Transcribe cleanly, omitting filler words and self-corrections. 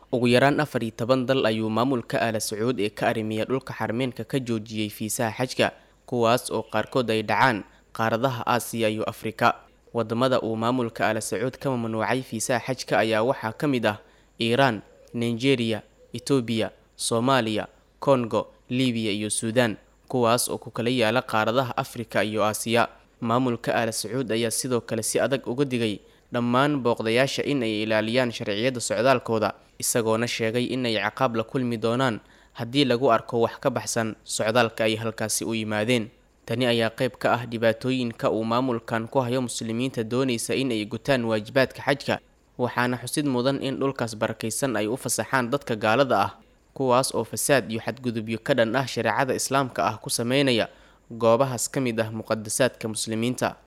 ugu yaraan 14 dal ayuu maamulka Aala Sacuud ee ka arrimiya dhulka xarmeenka ka joojiyay fiisaha xajka, kuwaas oo qaarkood ay dhacaan qaaradaha Aasiya iyo Afrika. wadamada uu maamulka Aala Sacuud ka mamnuucay fiisaha xajka ayaa waxaa ka mid ah Iran, Nigeria, Ethiopia, Soomaaliya, Congo, Liibiya iyo Suudaan, kuwaas oo ku kala yaala qaaradaha Afrika iyo Aasiya. maamulka Aala Sacuud ayaa sidoo kale si adag uga digay dhammaan booqdayaasha in ay ilaaliyaan sharciyada socdaalkooda, isagoona sheegay in ay ciqaab la kulmi doonaan haddii lagu arko wax ka baxsan socdaalka ay halkaasi u yimaadeen. tani ayaa qayb ka ah dhibaatooyinka uu maamulkan ku hayo muslimiinta doonaysa in ay gutaan waajibaadka xajka, waxaana xusid mudan in dhulkaas barakaysan ay u fasaxaan dadka gaalada ah, kuwaas oo fasaad iyo xadgudubyo ka dhan ah shareecada islaamka ah ku sameynaya goobahaas ka mid ah muqadasaadka muslimiinta.